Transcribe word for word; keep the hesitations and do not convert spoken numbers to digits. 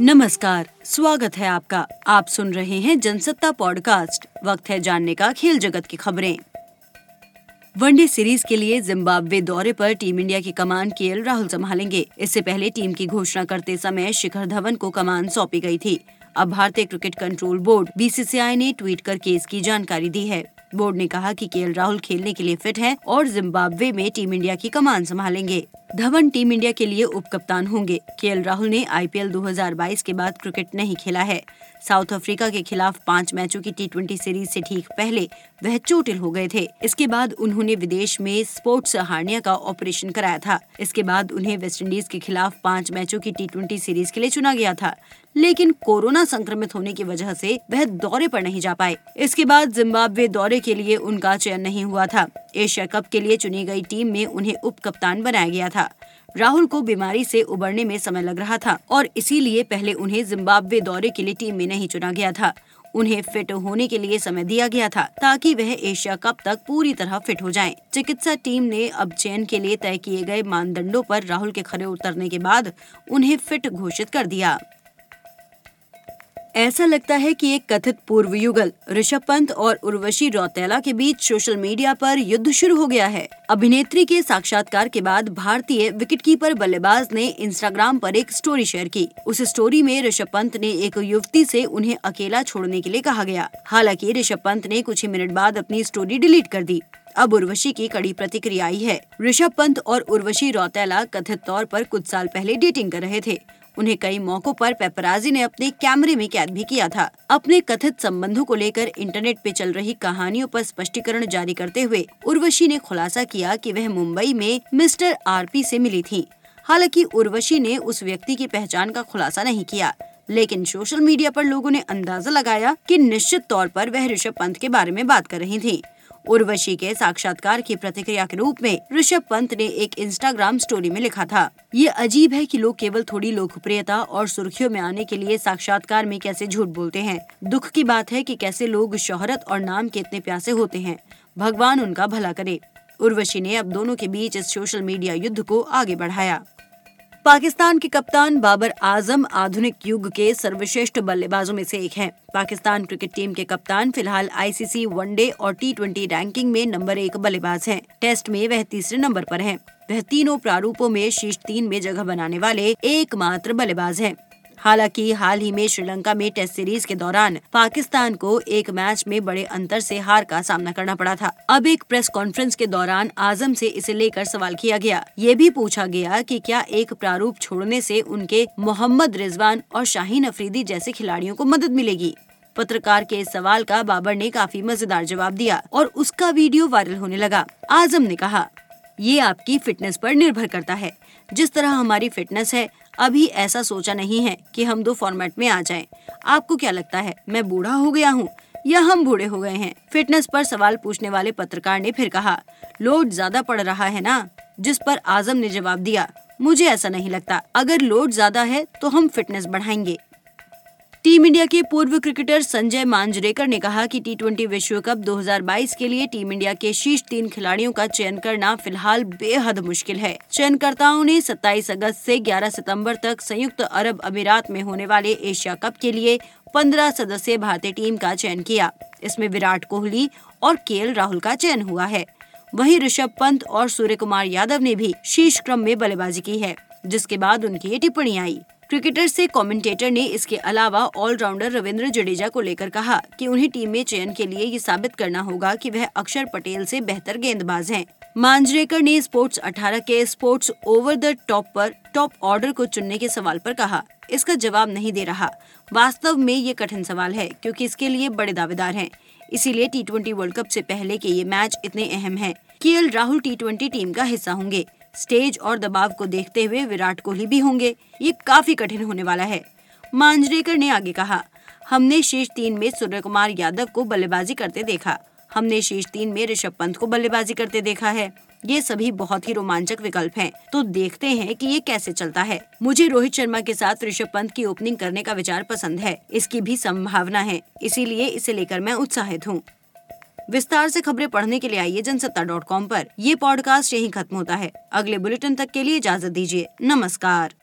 नमस्कार, स्वागत है आपका। आप सुन रहे हैं जनसत्ता पॉडकास्ट। वक्त है जानने का खेल जगत की खबरें। वनडे सीरीज के लिए जिम्बाब्वे दौरे पर टीम इंडिया की कमान केएल राहुल संभालेंगे। इससे पहले टीम की घोषणा करते समय शिखर धवन को कमान सौंपी गई थी। अब भारतीय क्रिकेट कंट्रोल बोर्ड बीसीसीआई ने ट्वीट करके इसकी जानकारी दी है। बोर्ड ने कहा कि केएल राहुल खेलने के लिए फिट हैं और जिम्बाब्वे में टीम इंडिया की कमान संभालेंगे। धवन टीम इंडिया के लिए उप कप्तान होंगे। केएल राहुल ने आईपीएल दो हज़ार बाईस के बाद क्रिकेट नहीं खेला है। साउथ अफ्रीका के खिलाफ पाँच मैचों की टी ट्वेंटी सीरीज से ठीक पहले वह चोटिल हो गए थे। इसके बाद उन्होंने विदेश में स्पोर्ट्स हार्निया का ऑपरेशन कराया था। इसके बाद उन्हें वेस्टइंडीज के खिलाफ पाँच मैचों की टी ट्वेंटी सीरीज के लिए चुना गया था, लेकिन कोरोना संक्रमित होने की वजह से वह दौरे पर नहीं जा पाए। इसके बाद जिम्बाब्वे दौरे के लिए उनका चयन नहीं हुआ था। एशिया कप के लिए चुनी गई टीम में उन्हें उप कप्तान बनाया गया था। राहुल को बीमारी से उबरने में समय लग रहा था और इसीलिए पहले उन्हें जिम्बाब्वे दौरे के लिए टीम में नहीं चुना गया था। उन्हें फिट होने के लिए समय दिया गया था ताकि वह एशिया कप तक पूरी तरह फिट हो जाएं। चिकित्सा टीम ने अब चयन के लिए तय किए गए मानदंडों पर राहुल के खरे उतरने के बाद उन्हें फिट घोषित कर दिया। ऐसा लगता है कि एक कथित पूर्व युगल ऋषभ पंत और उर्वशी रौतेला के बीच सोशल मीडिया पर युद्ध शुरू हो गया है। अभिनेत्री के साक्षात्कार के बाद भारतीय विकेटकीपर बल्लेबाज ने इंस्टाग्राम पर एक स्टोरी शेयर की। उस स्टोरी में ऋषभ पंत ने एक युवती से उन्हें अकेला छोड़ने के लिए कहा गया। हालांकि ऋषभ पंत ने कुछ ही मिनट बाद अपनी स्टोरी डिलीट कर दी। अब उर्वशी की कड़ी प्रतिक्रिया आई है। ऋषभ पंत और उर्वशी रौतेला कथित तौर पर कुछ साल पहले डेटिंग कर रहे थे। उन्हें कई मौकों पर पेपराजी ने अपने कैमरे में कैद भी किया था। अपने कथित संबंधों को लेकर इंटरनेट पे चल रही कहानियों पर स्पष्टीकरण जारी करते हुए उर्वशी ने खुलासा किया कि वह मुंबई में मिस्टर आरपी से मिली थी। हालांकि उर्वशी ने उस व्यक्ति की पहचान का खुलासा नहीं किया, लेकिन सोशल मीडिया पर लोगों ने अंदाजा लगाया कि निश्चित तौर पर वह ऋषभ पंत के बारे में बात कर रही थी। उर्वशी के साक्षात्कार की प्रतिक्रिया के रूप में ऋषभ पंत ने एक इंस्टाग्राम स्टोरी में लिखा था, ये अजीब है कि लोग केवल थोड़ी लोकप्रियता और सुर्खियों में आने के लिए साक्षात्कार में कैसे झूठ बोलते हैं। दुख की बात है कि कैसे लोग शोहरत और नाम के इतने प्यासे होते हैं। भगवान उनका भला करे। उर्वशी ने अब दोनों के बीच इस सोशल मीडिया युद्ध को आगे बढ़ाया। पाकिस्तान के कप्तान बाबर आजम आधुनिक युग के सर्वश्रेष्ठ बल्लेबाजों में से एक हैं। पाकिस्तान क्रिकेट टीम के कप्तान फिलहाल आईसीसी वनडे और टी ट्वेंटी रैंकिंग में नंबर एक बल्लेबाज हैं। टेस्ट में वह तीसरे नंबर पर हैं। वह तीनों प्रारूपों में शीर्ष तीन में जगह बनाने वाले एकमात्र बल्लेबाज हैं। हालांकि हाल ही में श्रीलंका में टेस्ट सीरीज के दौरान पाकिस्तान को एक मैच में बड़े अंतर से हार का सामना करना पड़ा था। अब एक प्रेस कॉन्फ्रेंस के दौरान आजम से इसे लेकर सवाल किया गया। ये भी पूछा गया कि क्या एक प्रारूप छोड़ने से उनके मोहम्मद रिजवान और शाहीन अफरीदी जैसे खिलाड़ियों को मदद मिलेगी। पत्रकार के इस सवाल का बाबर ने काफी मजेदार जवाब दिया और उसका वीडियो वायरल होने लगा। आजम ने कहा, ये आपकी फिटनेस पर निर्भर करता है। जिस तरह हमारी फिटनेस है, अभी ऐसा सोचा नहीं है कि हम दो फॉर्मेट में आ जाएं। आपको क्या लगता है, मैं बूढ़ा हो गया हूँ या हम बूढ़े हो गए हैं? फिटनेस पर सवाल पूछने वाले पत्रकार ने फिर कहा, लोड ज्यादा पड़ रहा है ना? जिस पर आजम ने जवाब दिया, मुझे ऐसा नहीं लगता। अगर लोड ज्यादा है तो हम फिटनेस बढ़ाएंगे। टीम इंडिया के पूर्व क्रिकेटर संजय मांजरेकर ने कहा कि टी ट्वेंटी विश्व कप दो हज़ार बाईस के लिए टीम इंडिया के शीर्ष तीन खिलाड़ियों का चयन करना फिलहाल बेहद मुश्किल है। चयनकर्ताओं ने सत्ताईस अगस्त से ग्यारह सितंबर तक संयुक्त अरब अमीरात में होने वाले एशिया कप के लिए पंद्रह सदस्यीय भारतीय टीम का चयन किया। इसमें विराट कोहली और केएल राहुल का चयन हुआ है। वहीं ऋषभ पंत और सूर्य कुमार यादव ने भी शीर्ष क्रम में बल्लेबाजी की है, जिसके बाद उनकी ये टिप्पणी आई। क्रिकेटर से कमेंटेटर ने इसके अलावा ऑलराउंडर रविंद्र जडेजा को लेकर कहा कि उन्हें टीम में चयन के लिए ये साबित करना होगा कि वह अक्षर पटेल से बेहतर गेंदबाज हैं। मांजरेकर ने स्पोर्ट्स अठारह के स्पोर्ट्स ओवर द टॉप पर टॉप ऑर्डर को चुनने के सवाल पर कहा, इसका जवाब नहीं दे रहा। वास्तव में ये कठिन सवाल है क्योंकि इसके लिए बड़े दावेदार हैं। इसीलिए टी ट्वेंटी वर्ल्ड कप से पहले के ये मैच इतने अहम हैं। K L Rahul T twenty team का हिस्सा होंगे। स्टेज और दबाव को देखते हुए विराट कोहली भी होंगे। ये काफी कठिन होने वाला है। मांजरेकर ने आगे कहा, हमने शीर्ष तीन में सूर्य कुमार यादव को बल्लेबाजी करते देखा। हमने शीर्ष तीन में ऋषभ पंत को बल्लेबाजी करते देखा है। ये सभी बहुत ही रोमांचक विकल्प हैं, तो देखते हैं कि ये कैसे चलता है। मुझे रोहित शर्मा के साथ ऋषभ पंत की ओपनिंग करने का विचार पसंद है। इसकी भी संभावना है, इसीलिए इसे लेकर मैं उत्साहित हूँ। विस्तार से खबरें पढ़ने के लिए आइए जनसत्ता डॉट कॉम पर। ये पॉडकास्ट यहीं खत्म होता है। अगले बुलेटिन तक के लिए इजाजत दीजिए। नमस्कार।